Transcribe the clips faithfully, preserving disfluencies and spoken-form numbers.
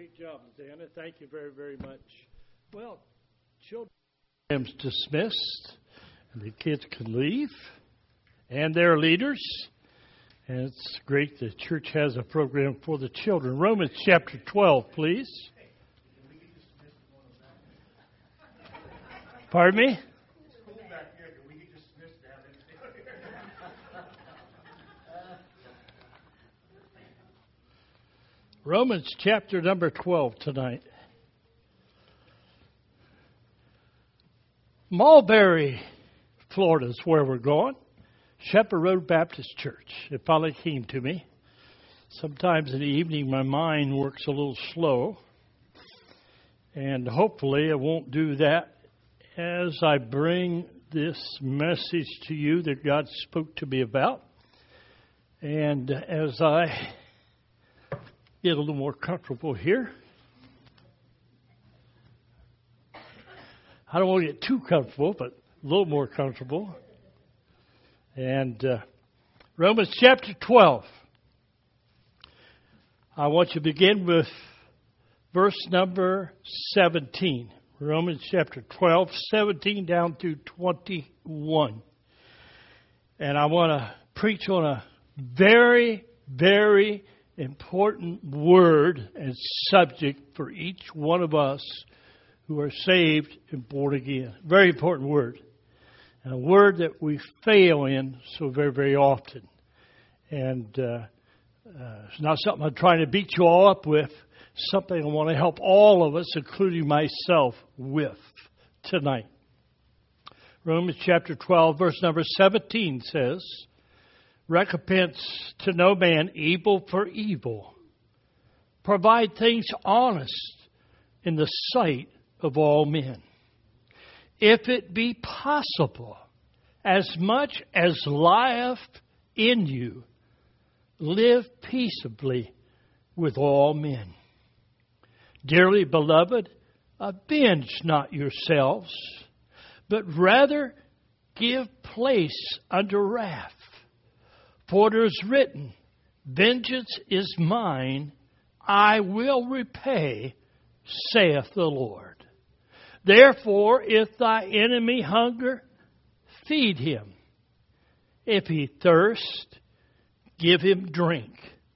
Great job, Anna. Thank you very, very much. Well, children are dismissed, and the kids can leave, and their leaders. And it's great the church has a program for the children. Romans chapter twelve, please. Pardon me? Romans chapter number twelve tonight. Mulberry, Florida is where we're going. Shepherd Road Baptist Church. It finally came to me. Sometimes in the evening my mind works a little slow. And hopefully it won't do that as I bring this message to you that God spoke to me about. And as I get a little more comfortable here. I don't want to get too comfortable, but a little more comfortable. And uh, Romans chapter twelve. I want you to begin with verse number seventeen. Romans chapter twelve, seventeen down through twenty-one. And I want to preach on a very, very important word and subject for each one of us who are saved and born again. Very important word. And a word that we fail in so very, very often. And uh, uh, it's not something I'm trying to beat you all up with. Something I want to help all of us, including myself, with tonight. Romans chapter twelve, verse number seventeen says, recompense to no man evil for evil. Provide things honest in the sight of all men. If it be possible, as much as lieth in you, live peaceably with all men. Dearly beloved, avenge not yourselves, but rather give place unto wrath. For it is written, vengeance is mine, I will repay, saith the Lord. Therefore, if thy enemy hunger, feed him. If he thirst, give him drink.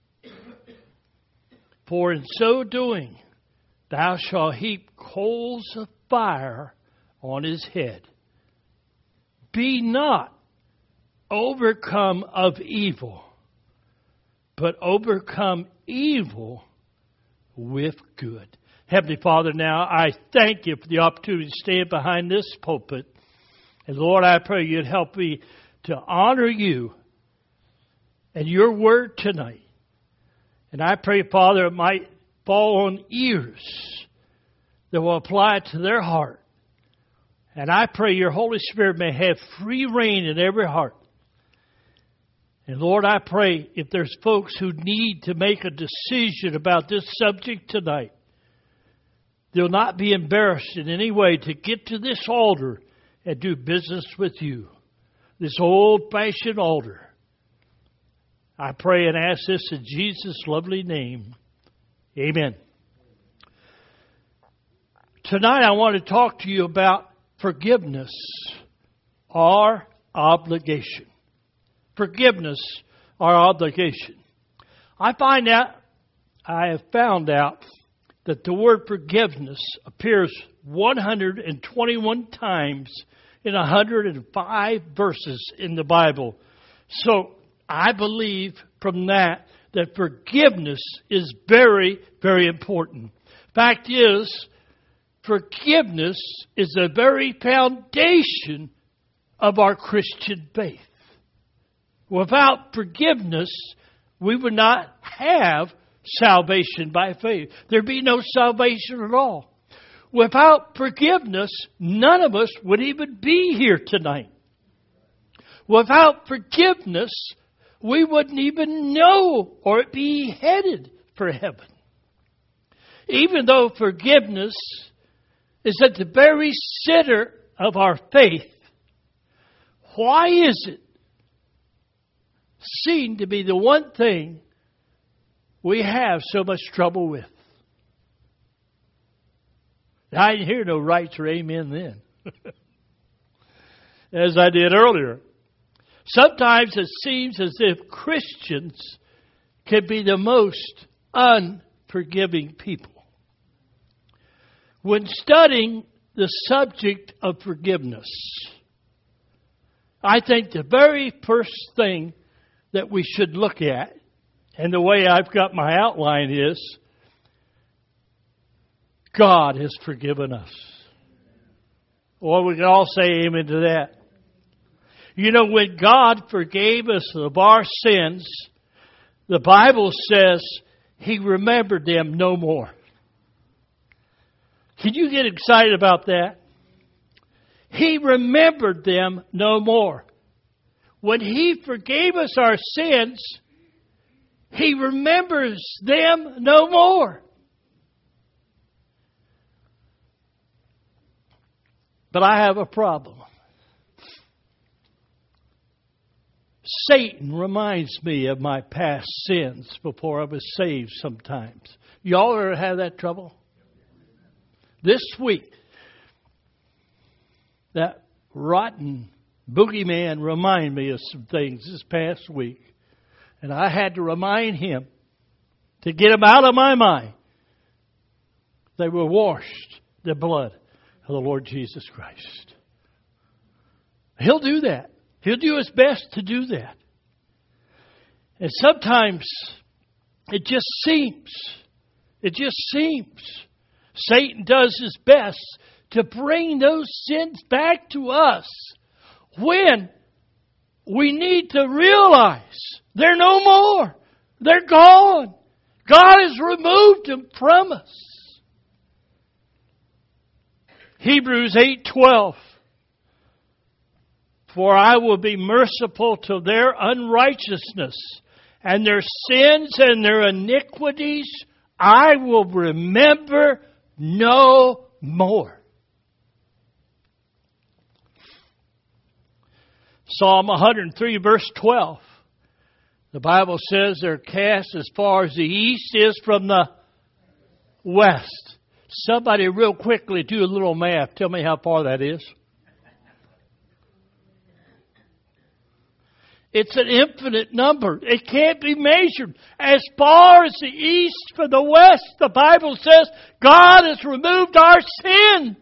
For in so doing, thou shalt heap coals of fire on his head. Be not overcome of evil, but overcome evil with good. Heavenly Father, now I thank you for the opportunity to stand behind this pulpit. And Lord, I pray you'd help me to honor you and your word tonight. And I pray, Father, it might fall on ears that will apply it to their heart. And I pray your Holy Spirit may have free reign in every heart. And Lord, I pray if there's folks who need to make a decision about this subject tonight, they'll not be embarrassed in any way to get to this altar and do business with you. This old-fashioned altar. I pray and ask this in Jesus' lovely name. Amen. Tonight I want to talk to you about forgiveness, our obligation. Forgiveness, our obligation. I find out, I have found out that the word forgiveness appears one hundred twenty-one times in one hundred five verses in the Bible. So I believe from that that forgiveness is very, very important. Fact is, forgiveness is the very foundation of our Christian faith. Without forgiveness, we would not have salvation by faith. There'd be no salvation at all. Without forgiveness, none of us would even be here tonight. Without forgiveness, we wouldn't even know or be headed for heaven. Even though forgiveness is at the very center of our faith, why is it seen to be the one thing we have so much trouble with? I didn't hear no rights or amen then. As I did earlier. Sometimes it seems as if Christians can be the most unforgiving people. When studying the subject of forgiveness, I think the very first thing that we should look at, and the way I've got my outline is, God has forgiven us. Or we can all say amen to that. You know, when God forgave us of our sins, the Bible says He remembered them no more. Can you get excited about that? He remembered them no more. When He forgave us our sins, He remembers them no more. But I have a problem. Satan reminds me of my past sins before I was saved sometimes. Y'all ever have that trouble? This week, that rotten boogeyman reminded me of some things this past week. And I had to remind him to get them out of my mind. They were washed in the blood of the Lord Jesus Christ. He'll do that. He'll do his best to do that. And sometimes it just seems, it just seems Satan does his best to bring those sins back to us when we need to realize they're no more. They're gone. God has removed them from us. Hebrews eight twelve. For I will be merciful to their unrighteousness, and their sins and their iniquities I will remember no more. Psalm one hundred three, verse twelve. The Bible says they're cast as far as the east is from the west. Somebody real quickly do a little math. Tell me how far that is. It's an infinite number. It can't be measured. As far as the east from the west, the Bible says God has removed our sins.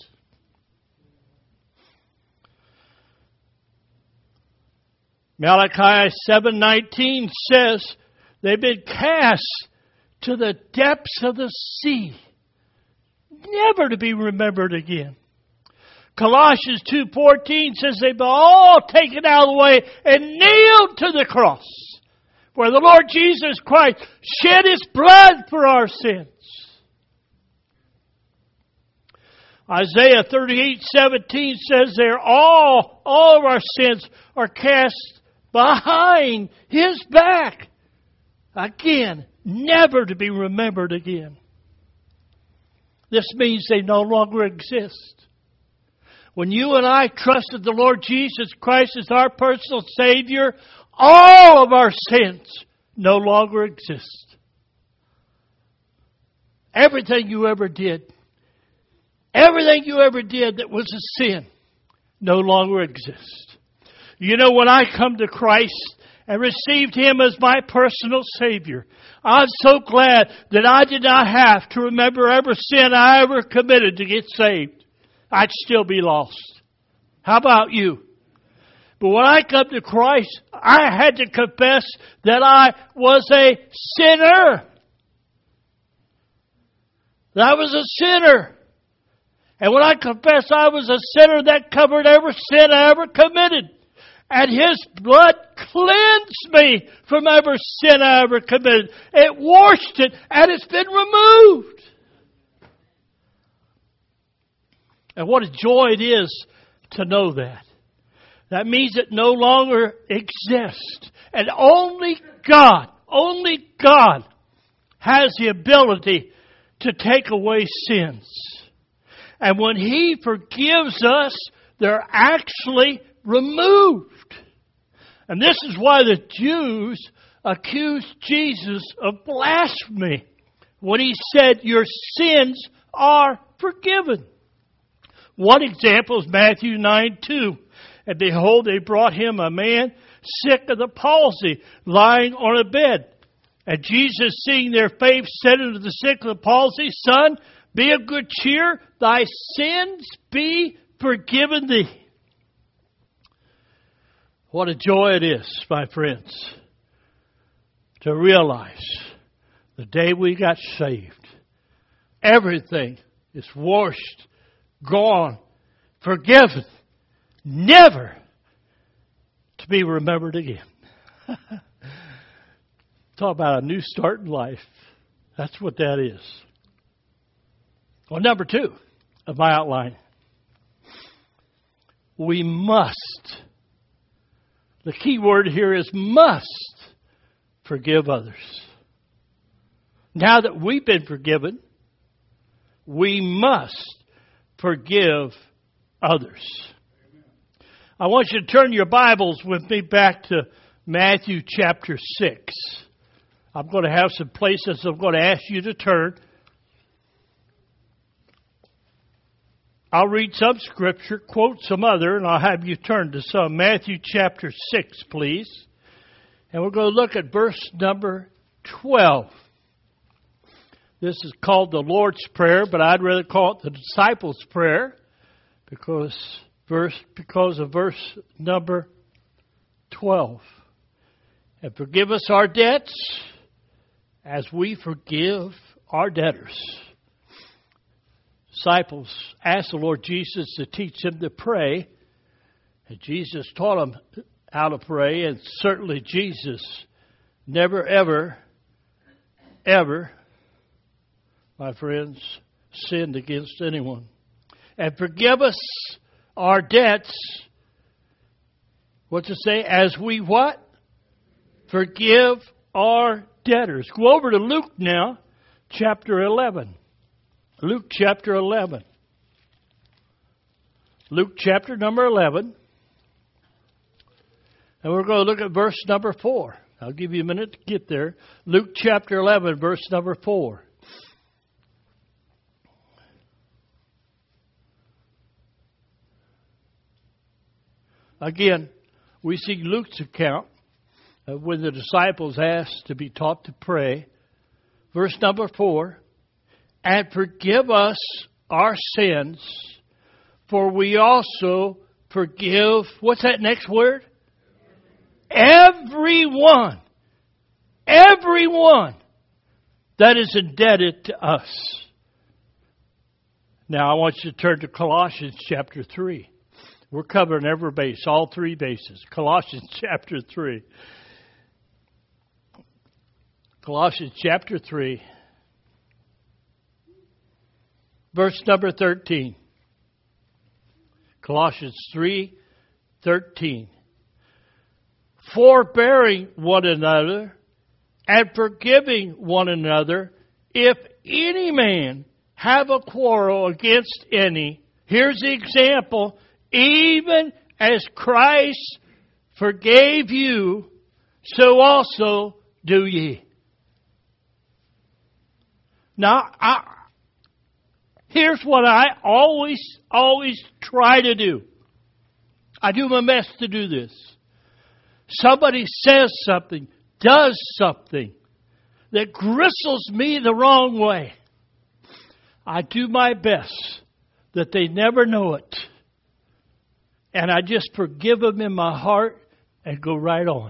Malachi seven nineteen says they've been cast to the depths of the sea, never to be remembered again. Colossians two fourteen says they've been all taken out of the way and nailed to the cross, where the Lord Jesus Christ shed His blood for our sins. Isaiah thirty-eight seventeen says they're all, all of our sins are cast behind His back. Again, never to be remembered again. This means they no longer exist. When you and I trusted the Lord Jesus Christ as our personal Savior, all of our sins no longer exist. Everything you ever did, everything you ever did that was a sin, no longer exists. You know, when I come to Christ and received Him as my personal Savior, I'm so glad that I did not have to remember every sin I ever committed to get saved. I'd still be lost. How about you? But when I come to Christ, I had to confess that I was a sinner. That I was a sinner. And when I confessed I was a sinner, that covered every sin I ever committed. And His blood cleansed me from every sin I ever committed. It washed it, and it's been removed. And what a joy it is to know that. That means it no longer exists. And only God, only God has the ability to take away sins. And when He forgives us, they're actually removed. And this is why the Jews accused Jesus of blasphemy when He said, your sins are forgiven. One example is Matthew nine two. And behold, they brought him a man sick of the palsy, lying on a bed. And Jesus, seeing their faith, said unto the sick of the palsy, Son, be of good cheer, thy sins be forgiven thee. What a joy it is, my friends, to realize the day we got saved, everything is washed, gone, forgiven, never to be remembered again. Talk about a new start in life. That's what that is. Well, number two of my outline. We must. The key word here is must forgive others. Now that we've been forgiven, we must forgive others. I want you to turn your Bibles with me back to Matthew chapter six. I'm going to have some places I'm going to ask you to turn. I'll read some scripture, quote some other, and I'll have you turn to some. Matthew chapter six, please. And we're going to look at verse number twelve. This is called the Lord's Prayer, but I'd rather call it the Disciples' Prayer because verse because of verse number twelve. And forgive us our debts as we forgive our debtors. Disciples asked the Lord Jesus to teach them to pray. And Jesus taught them how to pray. And certainly Jesus never, ever, ever, my friends, sinned against anyone. And forgive us our debts. What's it say? As we what? Forgive our debtors. Go over to Luke now, chapter eleven. Luke chapter eleven. Luke chapter number eleven. And we're going to look at verse number four. I'll give you a minute to get there. Luke chapter eleven, verse number four. Again, we see Luke's account of when the disciples asked to be taught to pray. Verse number four. And forgive us our sins, for we also forgive, what's that next word? Everyone. Everyone that is indebted to us. Now I want you to turn to Colossians chapter three. We're covering every base, all three bases. Colossians chapter three. Colossians chapter three. Verse number thirteen. Colossians three thirteen. Forbearing one another and forgiving one another, if any man have a quarrel against any. Here's the example. Even as Christ forgave you, so also do ye. Now, I... Here's what I always, always try to do. I do my best to do this. Somebody says something, does something that gristles me the wrong way. I do my best that they never know it. And I just forgive them in my heart and go right on.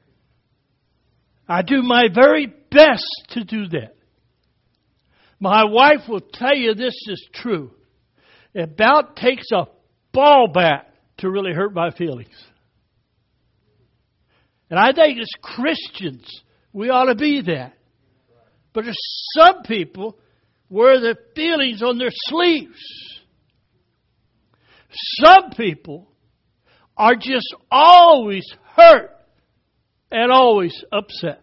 I do my very best to do that. My wife will tell you this is true. It about takes a ball bat to really hurt my feelings. And I think as Christians, we ought to be that. But there's some people wear their feelings on their sleeves. Some people are just always hurt and always upset.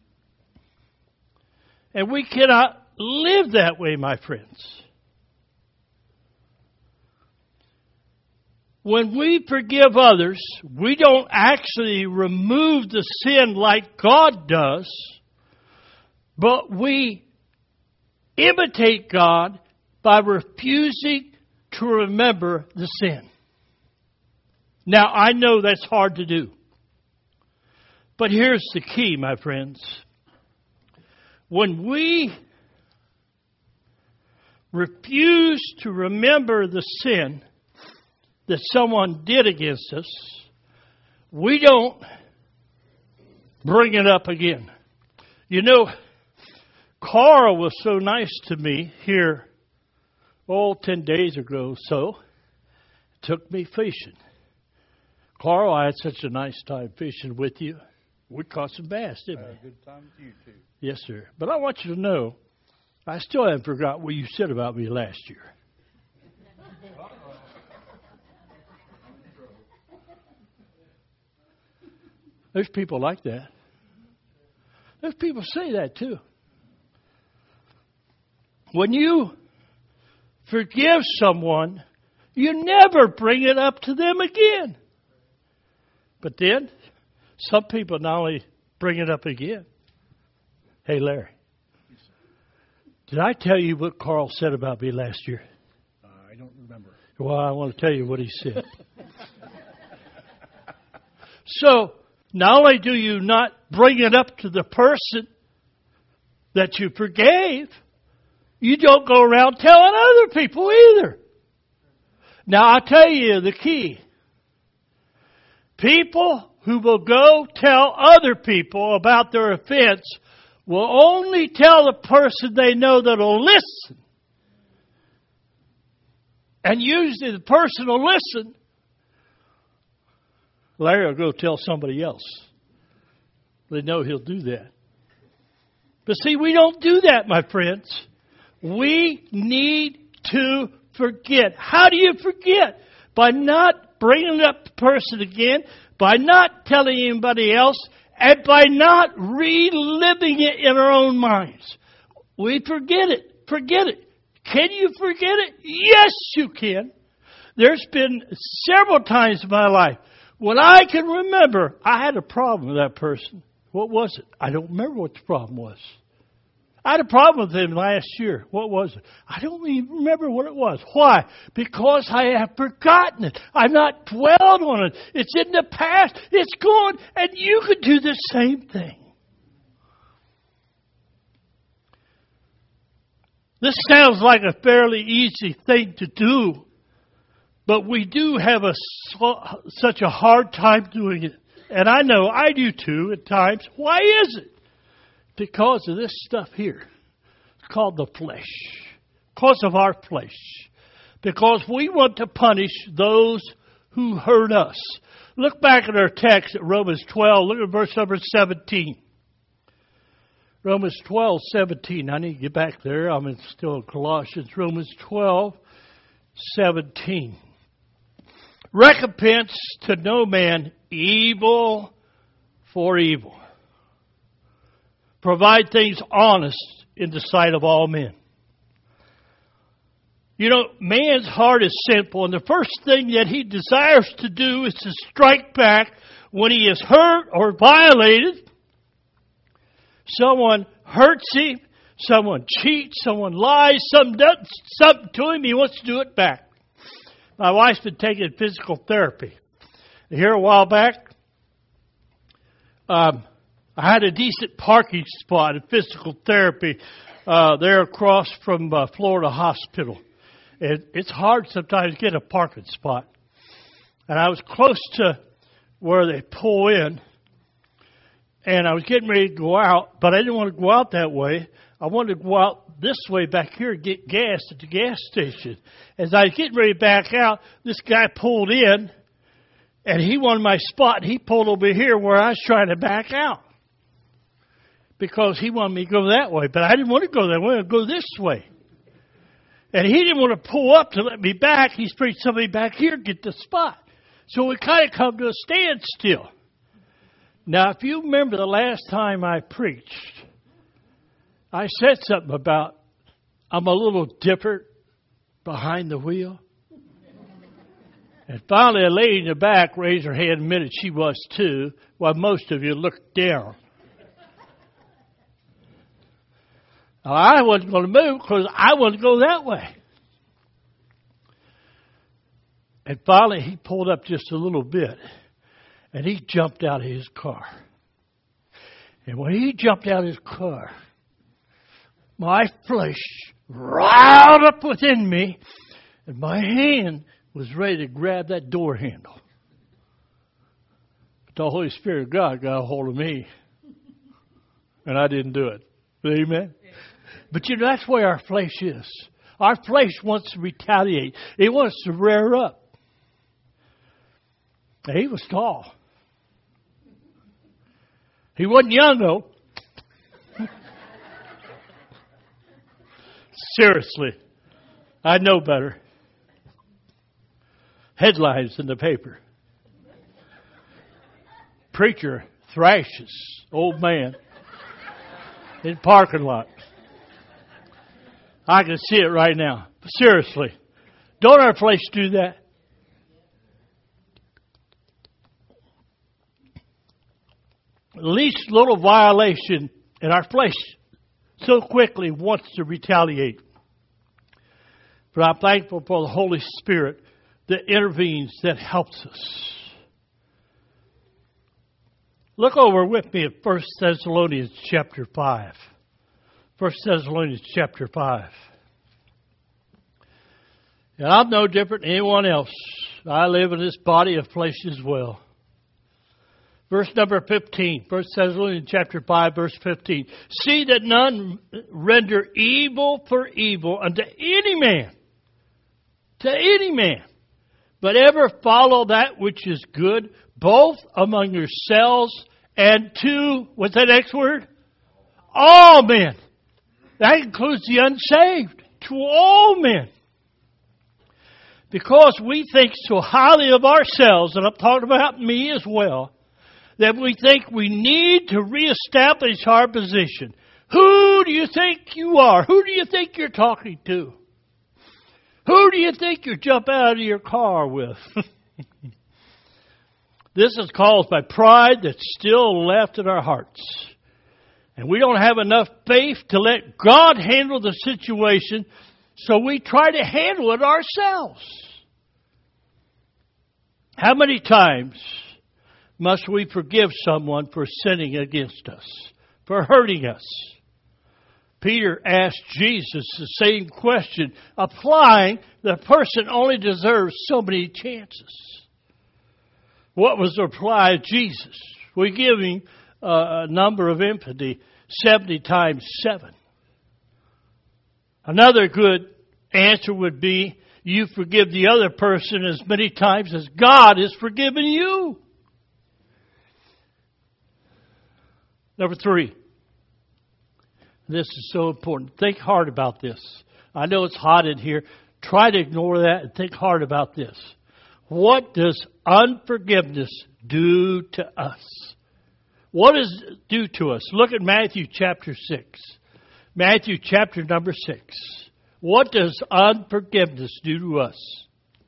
And we cannot live that way, my friends. When we forgive others, we don't actually remove the sin like God does, but we imitate God by refusing to remember the sin. Now, I know that's hard to do. But here's the key, my friends. When we refuse to remember the sin that someone did against us, we don't bring it up again. You know, Carl was so nice to me here, oh, ten days ago or so. Took me fishing. Carl, I had such a nice time fishing with you. We caught some bass, didn't we? Uh, good time with you, too. Yes, sir. But I want you to know, I still haven't forgot what you said about me last year. There's people like that. There's people say that too. When you forgive someone, you never bring it up to them again. But then, some people not only bring it up again. Hey, Larry, did I tell you what Carl said about me last year? Uh, I don't remember. Well, I want to tell you what he said. So, not only do you not bring it up to the person that you forgave, you don't go around telling other people either. Now, I'll tell you the key. People who will go tell other people about their offense will only tell the person they know that will listen. And usually the person will listen. Larry will go tell somebody else. They know he'll do that. But see, we don't do that, my friends. We need to forget. How do you forget? By not bringing up the person again, by not telling anybody else, and by not reliving it in our own minds. We forget it. Forget it. Can you forget it? Yes, you can. There's been several times in my life when I can remember I had a problem with that person. What was it? I don't remember what the problem was. I had a problem with him last year. What was it? I don't even remember what it was. Why? Because I have forgotten it. I've not dwelled on it. It's in the past. It's gone. And you could do the same thing. This sounds like a fairly easy thing to do. But we do have a such a hard time doing it. And I know I do too at times. Why is it? Because of this stuff here. It's called the flesh. Because of our flesh. Because we want to punish those who hurt us. Look back at our text at Romans twelve. Look at verse number seventeen. Romans twelve, seventeen. I need to get back there. I'm in still in Colossians. Romans twelve, seventeen. Recompense to no man evil for evil. Provide things honest in the sight of all men. You know, man's heart is sinful, and the first thing that he desires to do is to strike back when he is hurt or violated. Someone hurts him, someone cheats, someone lies, something does something to him, he wants to do it back. My wife's been taking physical therapy. Here a while back, um, I had a decent parking spot at physical therapy uh, there across from uh, Florida Hospital. It, it's hard sometimes to get a parking spot. And I was close to where they pull in. And I was getting ready to go out, but I didn't want to go out that way. I wanted to go out this way back here and get gas at the gas station. As I was getting ready to back out, this guy pulled in, and he wanted my spot, and he pulled over here where I was trying to back out. Because he wanted me to go that way. But I didn't want to go that way. I wanted to go this way. And he didn't want to pull up to let me back. He's preached somebody back here get the spot. So we kind of come to a standstill. Now, if you remember the last time I preached, I said something about I'm a little different behind the wheel. And finally, a lady in the back raised her hand and admitted she was too, while most of you looked down. Now, I wasn't going to move because I wanted to go that way. And finally, he pulled up just a little bit, and he jumped out of his car. And when he jumped out of his car, my flesh riled up within me, and my hand was ready to grab that door handle. But the Holy Spirit of God got a hold of me, and I didn't do it. Amen? But you know, that's where our flesh is. Our flesh wants to retaliate. It wants to rear up. He was tall. He wasn't young, though. Seriously. I know better. Headlines in the paper. Preacher thrashes old man in parking lot. I can see it right now. Seriously. Don't our flesh do that? Least little violation, and our flesh so quickly wants to retaliate. But I'm thankful for the Holy Spirit that intervenes, that helps us. Look over with me at First Thessalonians chapter five. First Thessalonians chapter five. And I'm no different than anyone else. I live in this body of flesh as well. Verse number fifteen, First Thessalonians chapter five, verse fifteen. See that none render evil for evil unto any man, to any man, but ever follow that which is good, both among yourselves and to, what's that next word? All men. That includes the unsaved, to all men. Because we think so highly of ourselves, and I'm talking about me as well, that we think we need to reestablish our position. Who do you think you are? Who do you think you're talking to? Who do you think you jump out of your car with? This is caused by pride that's still left in our hearts. And we don't have enough faith to let God handle the situation, so we try to handle it ourselves. How many times must we forgive someone for sinning against us, for hurting us? Peter asked Jesus the same question, applying the person only deserves so many chances. What was the reply of Jesus? We give him uh, a number of empathy, seventy times seven. Another good answer would be, you forgive the other person as many times as God has forgiven you. Number three. This is so important. Think hard about this. I know it's hot in here. Try to ignore that and think hard about this. What does unforgiveness do to us? What does it do to us? Look at Matthew chapter six. Matthew chapter number six. What does unforgiveness do to us?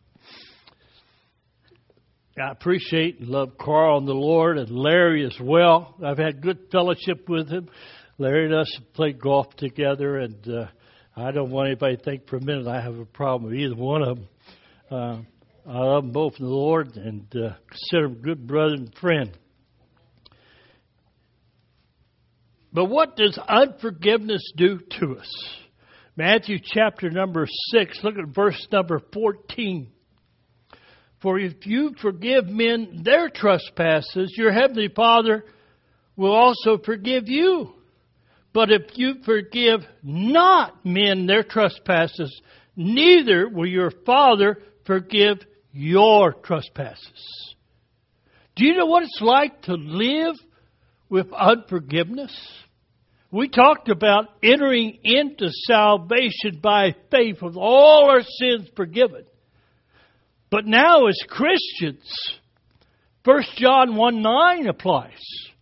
I appreciate and love Carl and the Lord and Larry as well. I've had good fellowship with him. Larry and us have played golf together, and uh, I don't want anybody to think for a minute I have a problem with either one of them. Uh, I love them both in the Lord and uh, consider them good brother and friend. But what does unforgiveness do to us? Matthew chapter number six, look at verse number fourteen. For if you forgive men their trespasses, your heavenly Father will also forgive you. But if you forgive not men their trespasses, neither will your Father forgive your trespasses. Do you know what it's like to live with unforgiveness? We talked about entering into salvation by faith with all our sins forgiven. But now as Christians, First John one nine applies.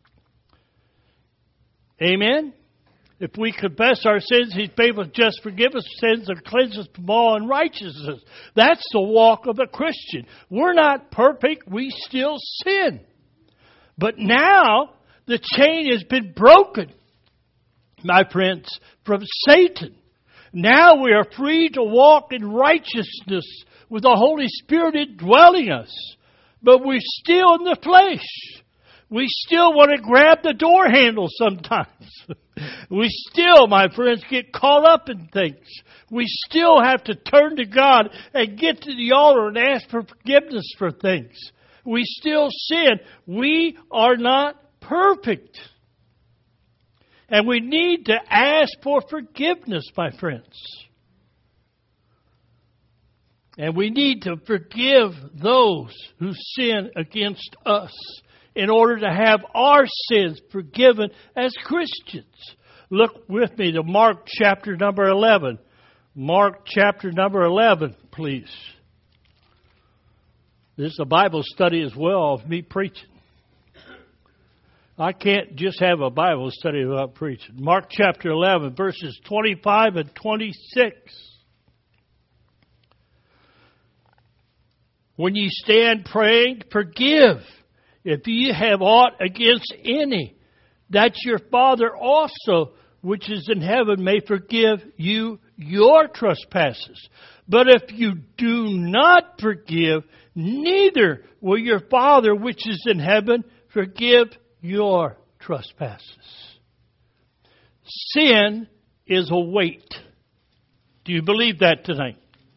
Amen? If we confess our sins, He's faithful and just, forgive us sins and cleanse us from all unrighteousness. That's the walk of a Christian. We're not perfect. We still sin. But now the chain has been broken, my friends, from Satan. Now we are free to walk in righteousness with the Holy Spirit indwelling us. But we're still in the flesh. We still want to grab the door handle sometimes. We still, my friends, get caught up in things. We still have to turn to God and get to the altar and ask for forgiveness for things. We still sin. We are not perfect. And we need to ask for forgiveness, my friends. And we need to forgive those who sin against us in order to have our sins forgiven as Christians. Look with me to Mark chapter number eleven. Mark chapter number eleven, please. This is a Bible study as well of me preaching. I can't just have a Bible study without preaching. Mark chapter eleven, verses twenty-five and twenty-six. When ye stand praying, forgive if ye have aught against any, that your Father also, which is in heaven, may forgive you your trespasses. But if you do not forgive, neither will your Father, which is in heaven, forgive your trespasses. Sin is a weight. Do you believe that tonight?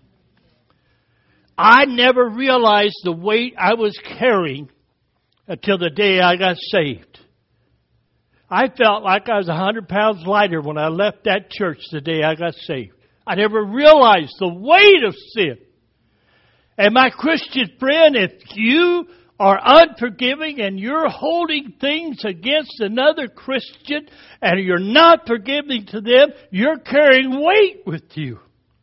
I never realized the weight I was carrying until the day I got saved. I felt like I was a hundred pounds lighter when I left that church the day I got saved. I never realized the weight of sin. And my Christian friend, if you are unforgiving and you're holding things against another Christian and you're not forgiving to them, you're carrying weight with you.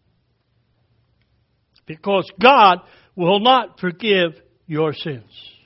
Because God will not forgive your sins.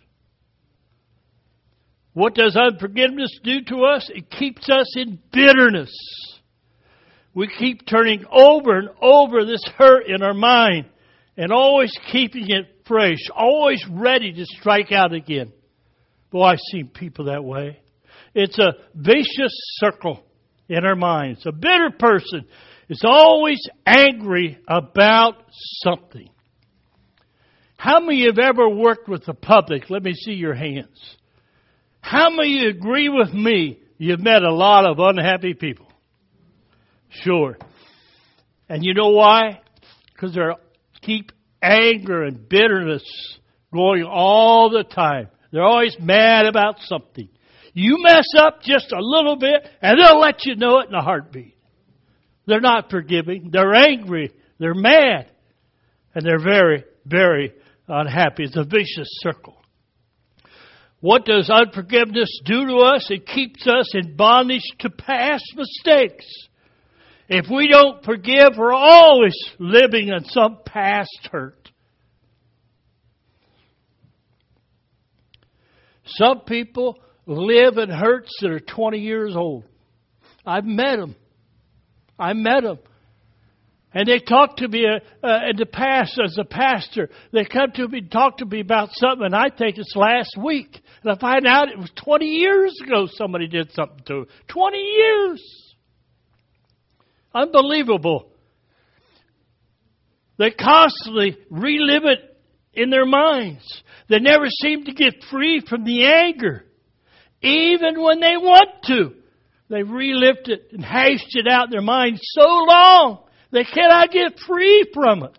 What does unforgiveness do to us? It keeps us in bitterness. We keep turning over and over this hurt in our mind and always keeping it fresh, always ready to strike out again. Boy, I've seen people that way. It's a vicious circle in our minds. A bitter person is always angry about something. How many have ever worked with the public? Let me see your hands. How many agree with me you've met a lot of unhappy people? Sure. And you know why? Because they keep anger and bitterness going all the time. They're always mad about something. You mess up just a little bit and they'll let you know it in a heartbeat. They're not forgiving. They're angry. They're mad. And they're very, very unhappy. It's a vicious circle. What does unforgiveness do to us? It keeps us in bondage to past mistakes. If we don't forgive, we're always living in some past hurt. Some people live in hurts that are twenty years old. I've met them. I met them. And they talk to me uh, uh, in the past as a pastor. They come to me and talk to me about something, and I think it's last week. And I find out it was twenty years ago somebody did something to them. twenty years. Unbelievable. They constantly relive it in their minds. They never seem to get free from the anger. Even when they want to. They relived it and hashed it out in their minds so long. They cannot get free from it.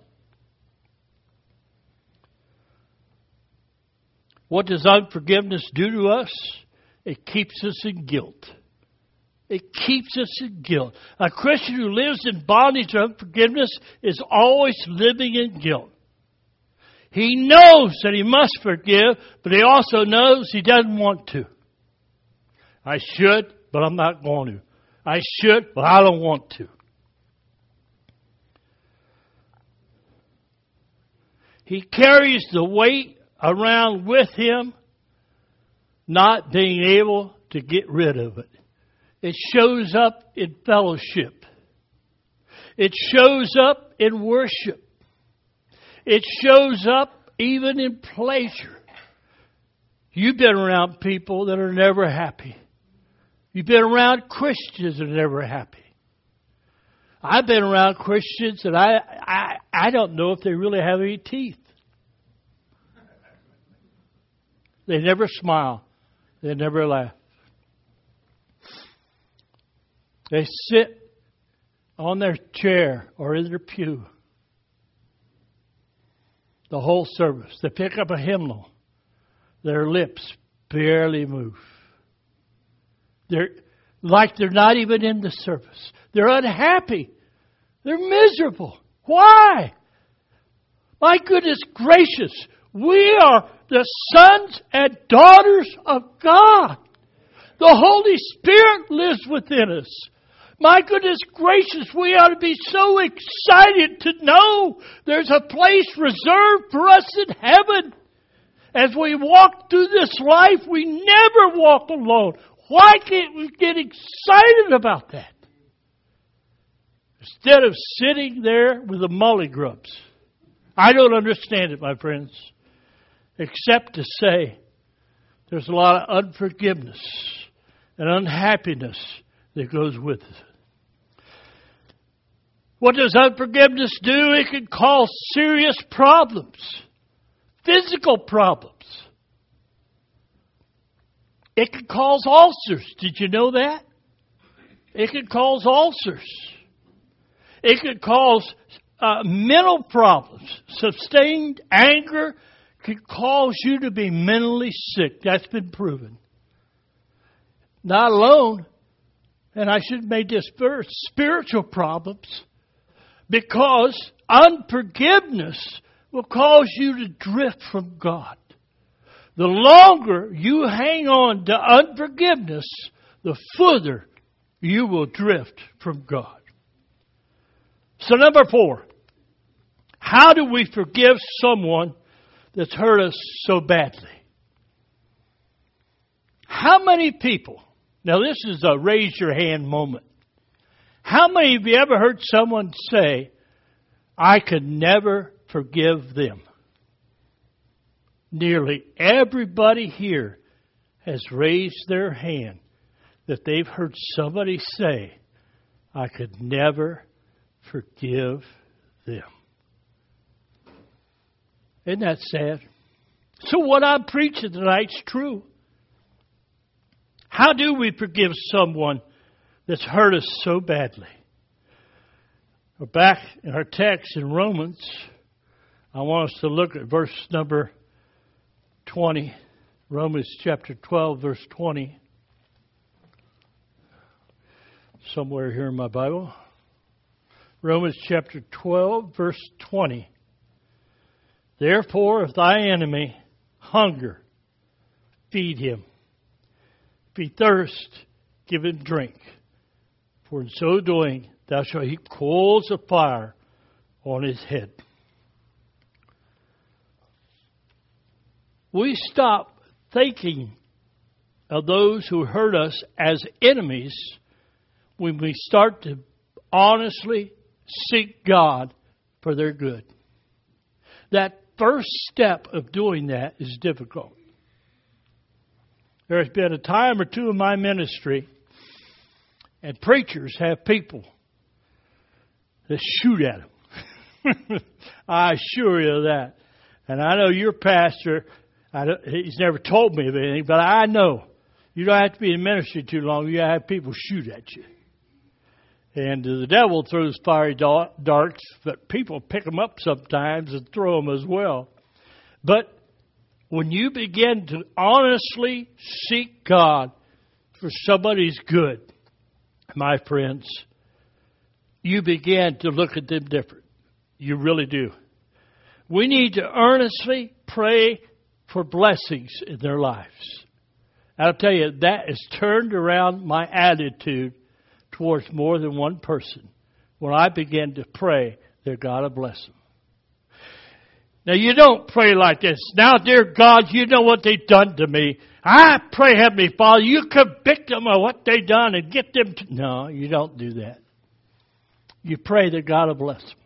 What does unforgiveness do to us? It keeps us in guilt. It keeps us in guilt. A Christian who lives in bondage to unforgiveness is always living in guilt. He knows that he must forgive, but he also knows he doesn't want to. I should, but I'm not going to. I should, but I don't want to. He carries the weight around with him, not being able to get rid of it. It shows up in fellowship. It shows up in worship. It shows up even in pleasure. You've been around people that are never happy. You've been around Christians that are never happy. I've been around Christians and I, I, I don't know if they really have any teeth. They never smile. They never laugh. They sit on their chair or in their pew the whole service. They pick up a hymnal. Their lips barely move. They're like they're not even in the service. They're unhappy. They're miserable. Why? My goodness gracious. We are the sons and daughters of God. The Holy Spirit lives within us. My goodness gracious, we ought to be so excited to know there's a place reserved for us in heaven. As we walk through this life, we never walk alone. Why can't we get excited about that? Instead of sitting there with the mullygrubs. I don't understand it, my friends. Except to say there's a lot of unforgiveness and unhappiness that goes with it. What does unforgiveness do? It can cause serious problems, physical problems. It can cause ulcers. Did you know that? It can cause ulcers. It can cause uh, mental problems. Sustained anger can cause you to be mentally sick. That's been proven. Not alone, and I should have made this first, spiritual problems, because unforgiveness will cause you to drift from God. The longer you hang on to unforgiveness, the further you will drift from God. So number four, how do we forgive someone that's hurt us so badly? How many people, now this is a raise your hand moment. How many of you ever heard someone say, I could never forgive them? Nearly everybody here has raised their hand that they've heard somebody say, I could never forgive them. Isn't that sad? So what I'm preaching tonight's true. How do we forgive someone that's hurt us so badly? We're back in our text in Romans. I want us to look at verse number twenty. Romans chapter twelve, verse twenty. Somewhere here in my Bible. Romans chapter twelve, verse twenty. Therefore, if thy enemy hunger, feed him. If he thirst, give him drink. For in so doing, thou shalt heap coals of fire on his head. We stop thinking of those who hurt us as enemies when we start to honestly seek God for their good. That first step of doing that is difficult. There has been a time or two in my ministry, and preachers have people that shoot at them. I assure you of that. And I know your pastor, I don't, he's never told me of anything, but I know you don't have to be in ministry too long. You have people shoot at you. And the devil throws fiery darts, but people pick them up sometimes and throw them as well. But when you begin to honestly seek God for somebody's good, my friends, you begin to look at them different. You really do. We need to earnestly pray for blessings in their lives. I'll tell you, that has turned around my attitude towards more than one person when I begin to pray that God will bless them. Now, you don't pray like this. Now, dear God, you know what they've done to me. I pray, Heavenly Father, you convict them of what they've done and get them to... No, you don't do that. You pray that God will bless them.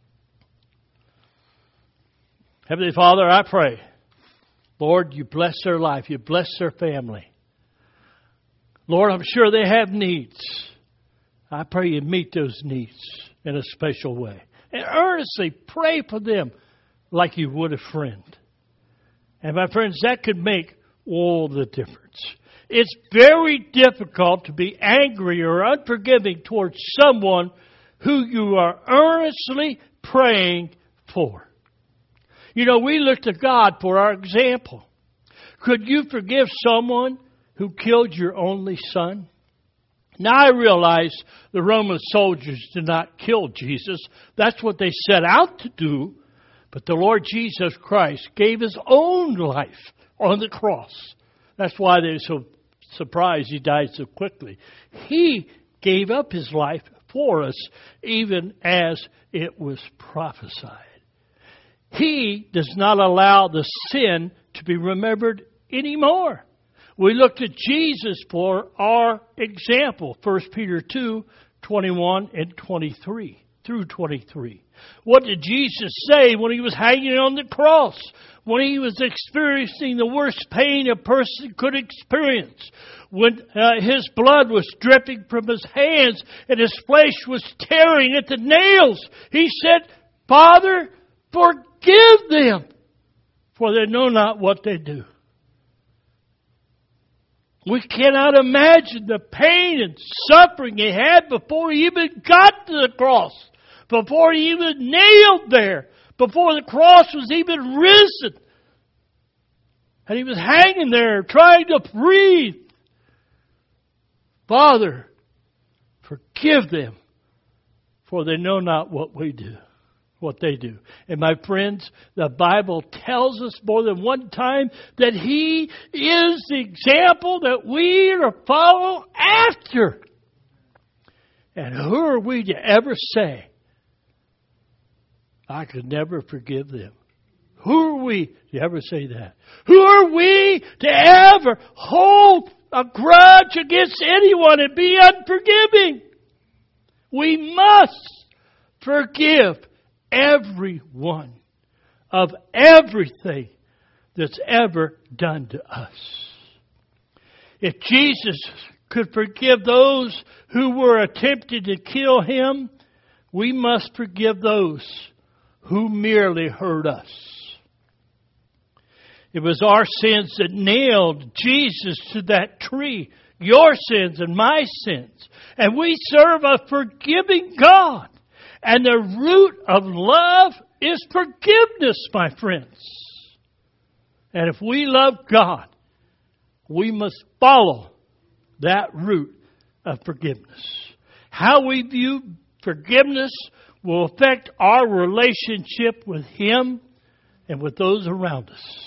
Heavenly Father, I pray, Lord, you bless their life. You bless their family. Lord, I'm sure they have needs. I pray you meet those needs in a special way. And earnestly pray for them like you would a friend. And my friends, that could make all the difference. It's very difficult to be angry or unforgiving towards someone who you are earnestly praying for. You know, we look to God for our example. Could you forgive someone who killed your only son? Now I realize the Roman soldiers did not kill Jesus. That's what they set out to do. But the Lord Jesus Christ gave His own life on the cross. That's why they're so surprised He died so quickly. He gave up His life for us, even as it was prophesied. He does not allow the sin to be remembered anymore. We look to Jesus for our example. First Peter two, twenty-one and twenty-three through twenty-three. What did Jesus say when He was hanging on the cross? When He was experiencing the worst pain a person could experience? When uh, His blood was dripping from His hands and His flesh was tearing at the nails? He said, Father, forgive them, for they know not what they do. We cannot imagine the pain and suffering He had before He even got to the cross, before He even nailed there, before the cross was even risen. And He was hanging there trying to breathe. Father, forgive them, for they know not what we do. What they do. And my friends, the Bible tells us more than one time that He is the example that we are to follow after. And who are we to ever say, I could never forgive them? Who are we to ever say that? Who are we to ever hold a grudge against anyone and be unforgiving? We must forgive everyone of everything that's ever done to us. If Jesus could forgive those who were attempting to kill Him, we must forgive those who merely hurt us. It was our sins that nailed Jesus to that tree. Your sins and my sins. And we serve a forgiving God. And the root of love is forgiveness, my friends. And if we love God, we must follow that root of forgiveness. How we view forgiveness will affect our relationship with Him and with those around us.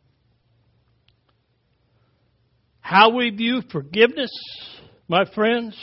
How we view forgiveness, my friends,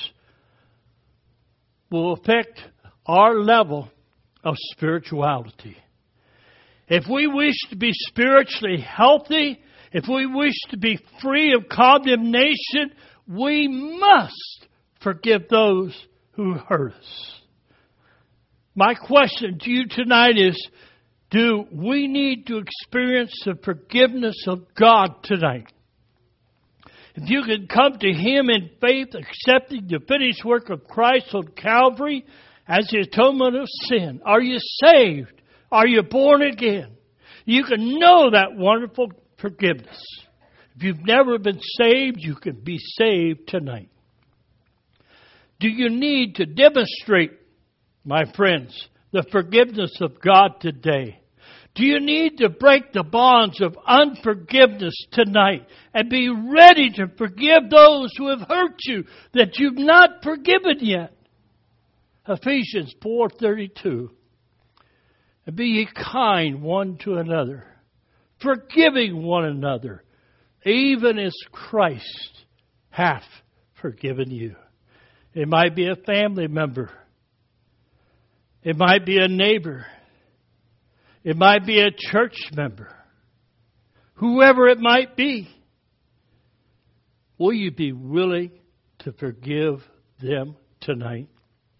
will affect our level of spirituality. If we wish to be spiritually healthy, if we wish to be free of condemnation, we must forgive those who hurt us. My question to you tonight is, do we need to experience the forgiveness of God tonight? If you can come to Him in faith, accepting the finished work of Christ on Calvary as the atonement of sin, are you saved? Are you born again? You can know that wonderful forgiveness. If you've never been saved, you can be saved tonight. Do you need to demonstrate, my friends, the forgiveness of God today? Do you need to break the bonds of unforgiveness tonight and be ready to forgive those who have hurt you that you've not forgiven yet? Ephesians four thirty-two. And be ye kind one to another, forgiving one another, even as Christ hath forgiven you. It might be a family member. It might be a neighbor. It might be a church member. Whoever it might be. Will you be willing to forgive them tonight?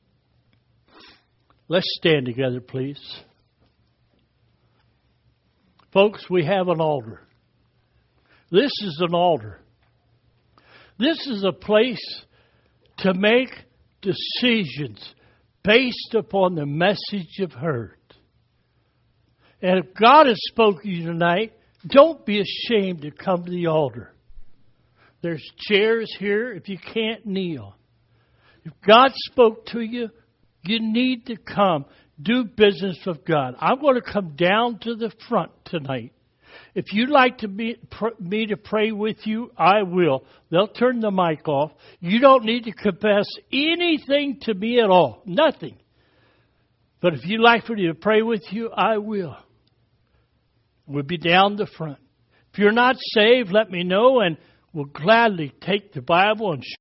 Let's stand together, please. Folks, we have an altar. This is an altar. This is a place to make decisions based upon the message you've heard. And if God has spoken to you tonight, don't be ashamed to come to the altar. There's chairs here if you can't kneel. If God spoke to you, you need to come. Do business with God. I'm going to come down to the front tonight. If you'd like to be, pr- me to pray with you, I will. They'll turn the mic off. You don't need to confess anything to me at all. Nothing. But if you'd like for me to pray with you, I will. We'll be down the front. If you're not saved, let me know, and we'll gladly take the Bible and